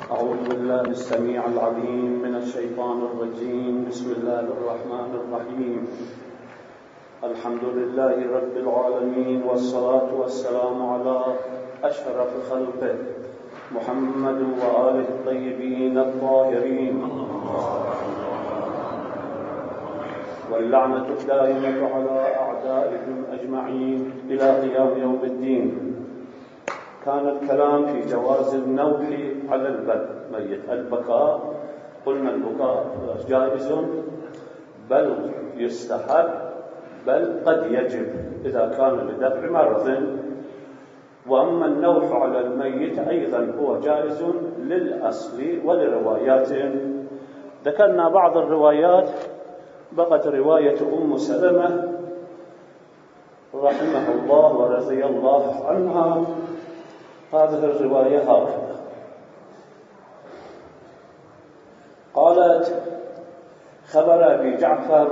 أعوذ بالله السميع العليم من الشيطان الرجيم. بسم الله الرحمن الرحيم. الحمد لله رب العالمين، والصلاة والسلام على أشرف خلقه محمد وآله الطيبين الطاهرين، واللعنة الدائمة على أعدائهم أجمعين إلى قيام يوم الدين. كان الكلام في جواز النوح على الميت. البكاء، قلنا البكاء جائز بل يستحب بل قد يجب إذا كان لدفع مرض. وأما النوح على الميت أيضا هو جائز للأصل ولروايات. ذكرنا بعض الروايات، بقت رواية أم سلمة رحمه الله ورضي الله عنها. هذه الرواية هكذا قالت: خبر أبي جعفر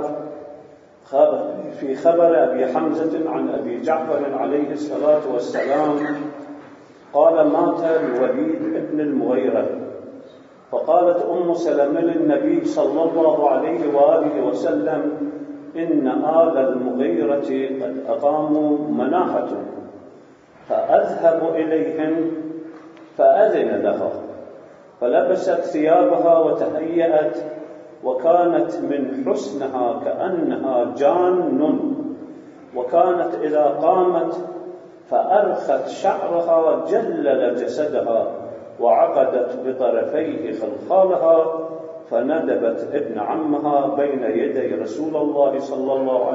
في خبر أبي حمزة عن أبي جعفر عليه الصلاة والسلام قال: مات الوليد بن المغيرة. فقالت أم سلمة للنبي صلى الله عليه وآله وسلم: إن آل المغيرة قد أقاموا مناحة، فأذهب إليهم. فأذن لها، فلبست ثيابها وتهيأت، وكانت من حسنها كأنها جان، وكانت إذا قامت فأرخت شعرها جلل جسدها، وعقدت بطرفيه خلخالها، فندبت ابن عمها بين يدي رسول الله صلى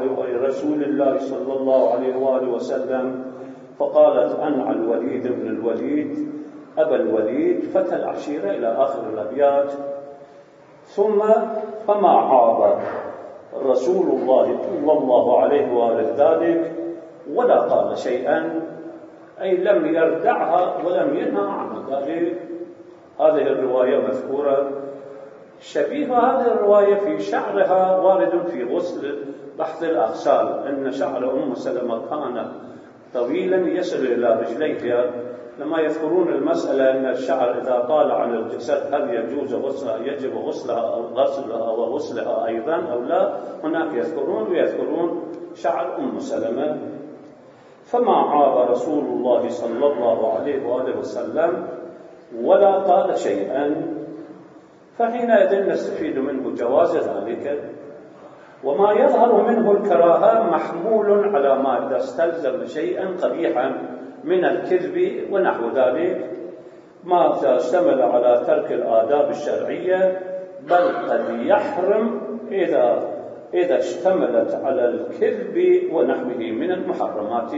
الله عليه وسلم، فقالت: أنعى الوليد بن الوليد أبا الوليد فتى العشيرة، إلى آخر الأبيات. ثم فما عاب رسول الله صلى الله عليه وآله ذلك ولا قال شيئا، أي لم يردعها ولم ينهى عن ذلك. هذه الرواية مذكورة. شبيه هذه الرواية في شعرها وارد في غسل بحث الأغسال، أن شعر أم سلمة كان طويلا يصل إلى رجليها. لما يذكرون المسألة أن الشعر إذا طال عن الجسد هل يجوز غسلها، يجب غسلها وغسلها أيضا أو لا، هناك يذكرون شعر أم سلمة. فما عاب رسول الله صلى الله عليه وآله وسلم ولا قال شيئا، فحينئذ نستفيد منه جواز ذلك. وما يظهر منه الكراهة محمول على ما إذا استلزم شيئا قبيحا من الكذب ونحو ذلك، ما اشتمل على ترك الآداب الشرعية، بل قد يحرم إذا اشتملت على الكذب ونحوه من المحرمات.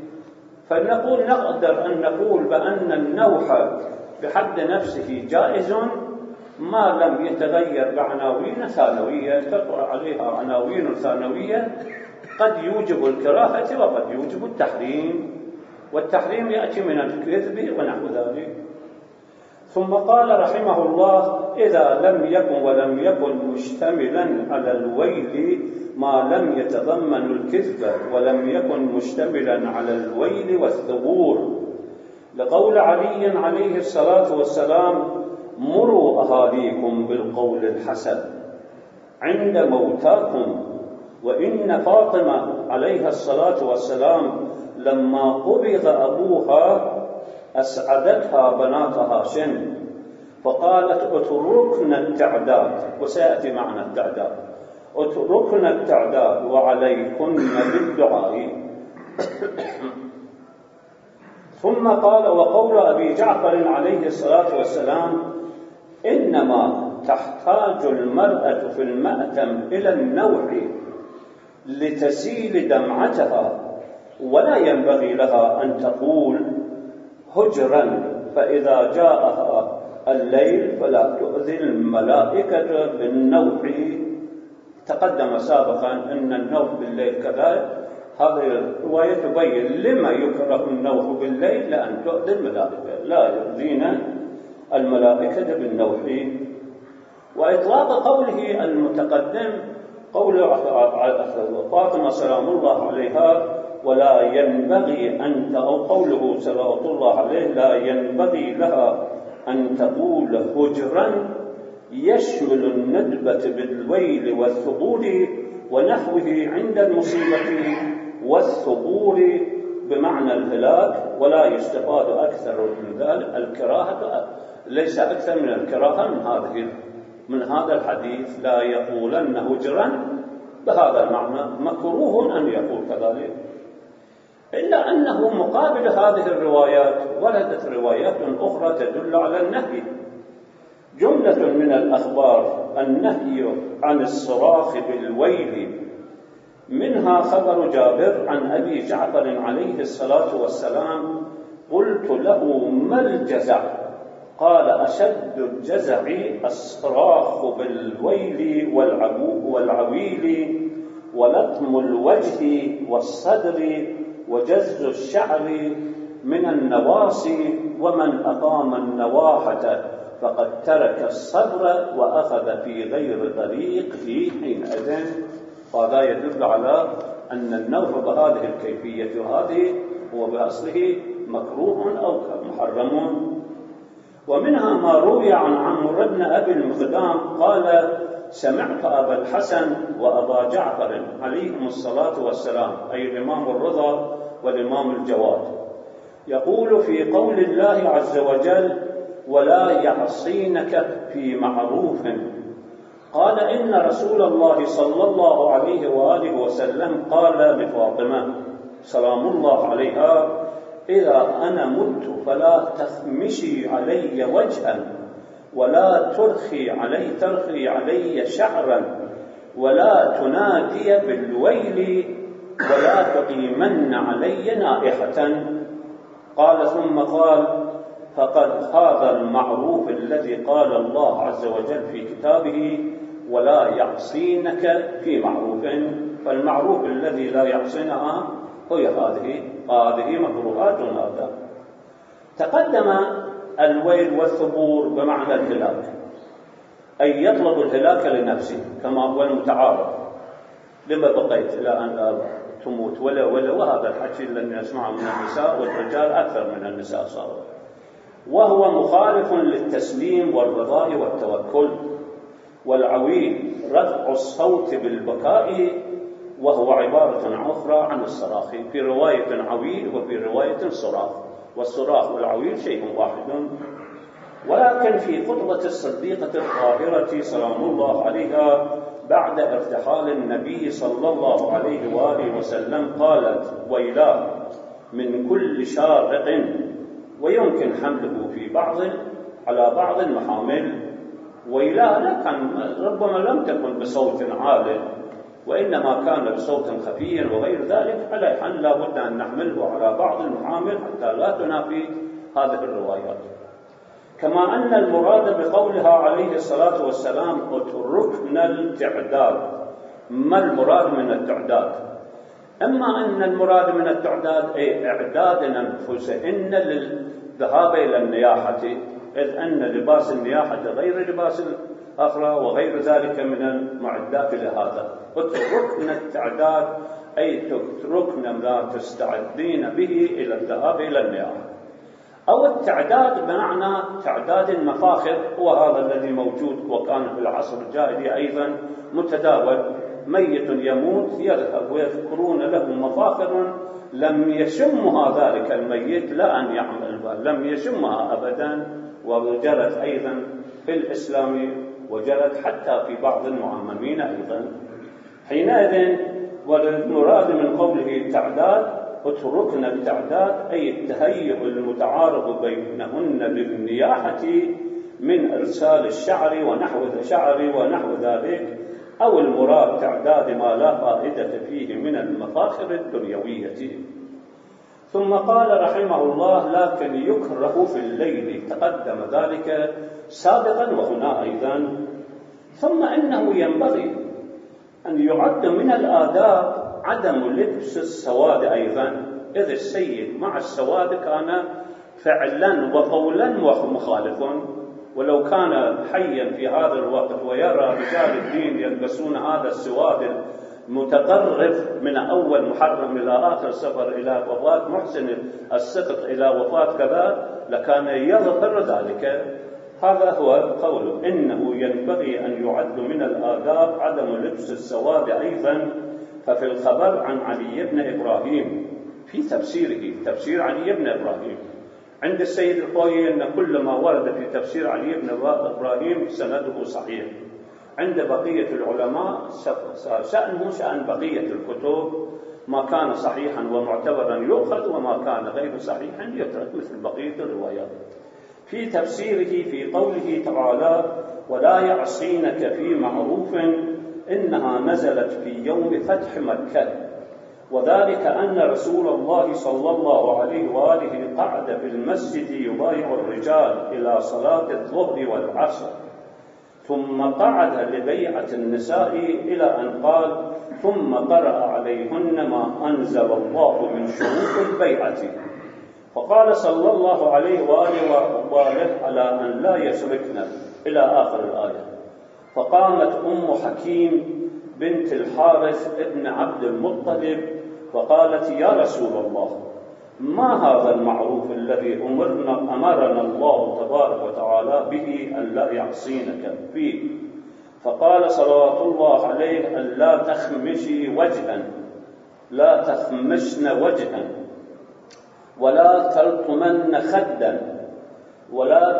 نقدر أن نقول بأن النوح بحد نفسه جائز ما لم يتغير بعناوين ثانوية تطرأ عليها عناوين ثانوية قد يوجب الكراهة وقد يوجب التحريم، والتحريم يأتي من الكذب ونحو ذلك. ثم قال رحمه الله: إذا لم يكن ولم يكن مشتملا على الويل ما لم يتضمن الكذب، ولم يكن مشتملا على الويل والثبور، لقول علي عليه الصلاة والسلام: مروا أهاليكم بالقول الحسن عند موتاكم. وإن فاطمة عليها الصلاة والسلام لما قبض أبوها أسعدتها بنات هاشم، فقالت: اتركن التعداد، وسيأتي معنى التعداد، اتركن التعداد وعليكن بالدعاء. ثم قال: وقول أبي جعفر عليه الصلاة والسلام: إنما تحتاج المرأة في المأتم إلى النوح لتسيل دمعتها، ولا ينبغي لها أن تقول هجرا، فإذا جاءها الليل فلا تؤذي الملائكة بالنوح. تقدم سابقا أن النوح بالليل كذلك. هذه الرواية تبين لما يكره النوح بالليل، لأن تؤذي الملائكة، لا يؤذينا الملائكة بالنوح. وإطلاق قوله المتقدم قول فاطمة سلام الله عليها: ولا ينبغي أو قوله صلوات الله عليه: لا ينبغي لها أن تقول هجرا يشمل الندبة بالويل والثبور ونحوه عند المصيبة، والثبور بمعنى الهلاك، ولا يستفاد أكثر من ذلك الكراهة، ليس أكثر من الكراهة من هذا الحديث. لا يقولن هجرا بهذا المعنى، مكروه أن يقول كذلك. إلا أنه مقابل هذه الروايات وردت روايات أخرى تدل على النهي. جملة من الأخبار النهي عن الصراخ بالويل، منها خبر جابر عن أبي جعفر عليه الصلاة والسلام: قلت له ما الجزع؟ قال: أشد الجزع الصراخ بالويل والعويل ولطم الوجه والصدر وجز الشعر من النواصي، ومن أقام النواحة فقد ترك الصبر وأخذ في غير طريقه حينئذ. هذا يدل على أن النوح بهذه الكيفية، وهذه هو بأصله مكروه أو محرم. ومنها ما روي عن عمرو بن أبي المقدام قال: سمعت أبا الحسن وأبا جعفر عليهم الصلاة والسلام، أي الإمام الرضا والإمام الجواد، يقول في قول الله عز وجل: ولا يعصينك في معروف، قال: إن رسول الله صلى الله عليه وآله وسلم قال لفاطمة سلام الله عليها: إذا أنا مت فلا تخمشي علي وجها، ولا ترخي علي شعرا، ولا تنادي بالويل، ولا تقيمن علي نائحة. قال ثم قال: فقد هذا المعروف الذي قال الله عز وجل في كتابه: ولا يعصينك في معروف. فالمعروف الذي لا يعصينها هي هذه مكروهات. هذا تقدم الويل والثبور بمعنى الهلاك، أي يطلب الهلاك لنفسه كما هو المتعارف: لما بقيت إلى أن تموت ولا وهذا الحكي الذي نسمعه من النساء والرجال أكثر من النساء صار، وهو مخالف للتسليم والرضاء والتوكل. والعويل رفع الصوت بالبكاء، وهو عبارة أخرى عن الصراخ، في رواية عويل وفي رواية صراخ، والصراخ والعويل شيء واحد. ولكن في خطبة الصديقة الطاهرة سلام الله عليها بعد ارتحال النبي صلى الله عليه وآله وسلم قالت: ويلا من كل شارق، ويمكن حمله في على بعض المحامل. ويلا لكن ربما لم تكن بصوت عال، وإنما كان بصوت خفي وغير ذلك، على حال لا بد أن نحمله على بعض المحامل حتى لا تنافي هذه الروايات. كما أن المراد بقولها عليه الصلاة والسلام: اتركنا التعداد. ما المراد من التعداد؟ أما أن المراد من التعداد أي إعداد أنفسهن للذهاب إلى النياحة، إذ أن لباس النياحة غير لباس الآخرة وغير ذلك من المعدات لهذا. اتركنا التعداد أي تتركنا ما تستعدين به إلى الذهاب إلى النياحة، أو التعداد بمعنى تعداد المفاخر، وهذا الذي موجود وكان في العصر الجاهلي أيضا متداول. ميت يموت يذهب ويذكرون له مفاخر لم يشمها ذلك الميت لا أن يعمل، لم يشمها أبدا، وجرت أيضا في الإسلام وجرت حتى في بعض المعممين أيضا. حينئذ والمراد من قوله التعداد: اتركنا التعداد أي التهيئ المتعارض بينهن للنياحة من إرسال الشعر ونحو ذلك، أو المراد تعداد ما لا فائدة فيه من المفاخر الدنيوية. ثم قال رحمه الله: لكن يكره في الليل، تقدم ذلك سابقا وهنا أيضا. ثم إنه ينبغي أن يعد من الآداب عدم لبس السواد أيضا، إذ السيد مع السواد كان فعلا وقولا مخالف، ولو كان حيا في هذا الوقت ويرى رجال الدين يلبسون هذا السواد المتطرف من أول محرم إلى آخر سفر إلى وفاة محسن السقط إلى وفاة كذا، لكان يظهر ذلك. هذا هو قوله: إنه ينبغي أن يعد من الآداب عدم لبس السواد أيضا. ففي الخبر عن علي بن إبراهيم في تفسيره، تفسير علي بن إبراهيم عند السيد الخوئي أن كل ما ورد في تفسير علي بن إبراهيم سنده صحيح. عند بقية العلماء شأنه شأن بقية الكتب، ما كان صحيحا ومعتبرا يؤخذ، وما كان غير صحيحا يترك، مثل بقية الروايات. في تفسيره في قوله تعالى: ولا يعصينك في معروف، إنها نزلت في يوم فتح مكة، وذلك أن رسول الله صلى الله عليه وآله قعد في المسجد يبايع الرجال إلى صلاة الظهر والعصر، ثم قعد لبيعة النساء إلى أن قال: ثم قرأ عليهن ما أنزل الله من شروط البيعة، فقال صلى الله عليه وآله على أن لا يشركن إلى آخر الآية. فقامت أم حكيم بنت الحارث ابن عبد المطلب فقالت: يا رسول الله، ما هذا المعروف الذي أمرنا الله تبارك وتعالى به أن لا يعصينك فيه؟ فقال صلوات الله عليه: أن لا تخمشي وجها، لا تخمشن وجها، ولا تلطمن خدا، ولا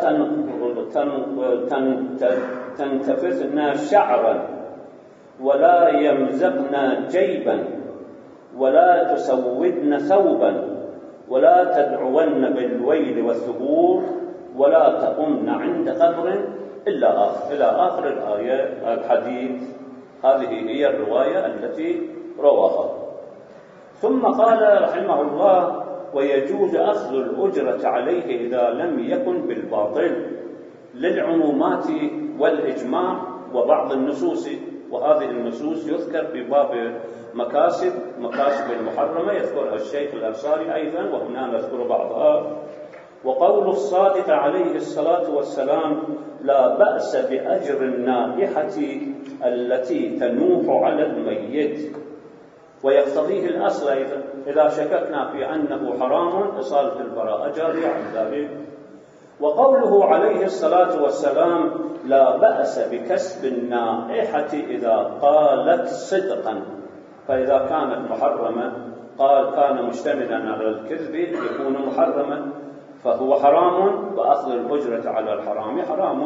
تنتفذن شعرا، ولا يمزقن جيبا، ولا تسودن ثوبا، ولا تدعون بالويل والثبور، ولا تقمن عند قبر إلى آخر الآية الحديث. هذه هي الرواية التي رواها. ثم قال رحمه الله: ويجوز أخذ الأجرة عليه إذا لم يكن بالباطل، للعمومات والإجماع وبعض النصوص. وهذه النصوص يذكر في باب مكاسب المحرمة، يذكرها الشيخ الأنصاري أيضا، وهنا نذكر بعضها. وقول الصادق عليه الصلاة والسلام: لا بأس بأجر النائحة التي تنوح على الميت، ويقتضيه الأصل أيضا إذا شككنا في أنه حرام إصالة البراءة جارية عن ذلك. وقوله عليه الصلاة والسلام: لا بأس بكسب النائحة إذا قالت صدقا، فإذا كانت محرمة قال كان مشتملا على الكذب يكون محرما، فهو حرام، وأخذ الأجرة على الحرام حرام.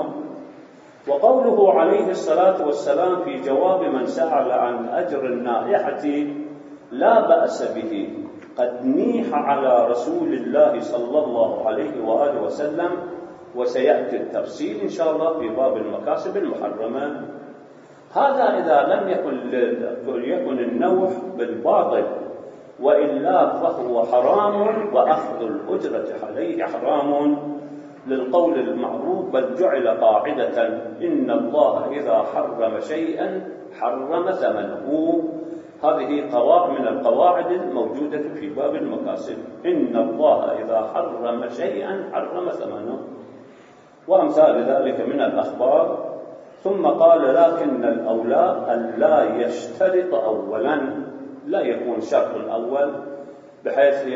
وقوله عليه الصلاة والسلام في جواب من سأل عن أجر النائحة: لا بأس به، قد نيح على رسول الله صلى الله عليه وآله وسلم، وسيأتي التفصيل إن شاء الله في باب المكاسب المحرمة. هذا إذا لم يكن النوح بالباطل، وإلا فهو حرام، وأخذ الأجرة عليه حرام، للقول المعروف: بل جعل قاعدة إن الله إذا حرم شيئا حرم ثمنه. هذه من القواعد الموجودة في باب المكاسب: إن الله إذا حرم شيئا حرم ثمنه، وأمثال ذلك من الأخبار. ثم قال: لكن الأولى أن لا يشترط أولا، لا يكون شرط الأول بحيث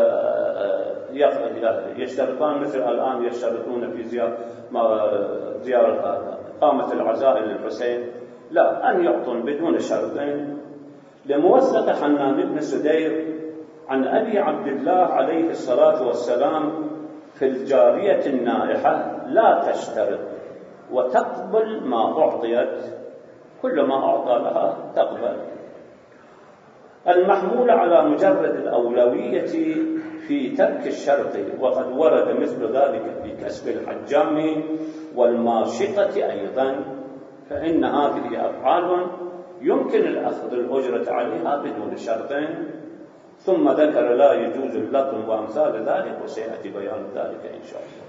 يشترطان، مثل الآن يشترطون في زيارة قامة العزاء للحسين، لا، أن يعطون بدون شرطين. لموثق حنان بن سدير عن أبي عبد الله عليه الصلاة والسلام في الجارية النائحة: لا تشترط وتقبل ما أعطيت، كل ما أعطى لها تقبل. المحمول على مجرد الأولوية في ترك الشرط، وقد ورد مثل ذلك في كسب الحجام والماشطة أيضا، فإن هذه أفعال يمكن الأخذ الأجرة عليها بدون شرط. ثم ذكر لا يجوز اللطم وأمثال ذلك، وسيأتي بيان ذلك إن شاء الله.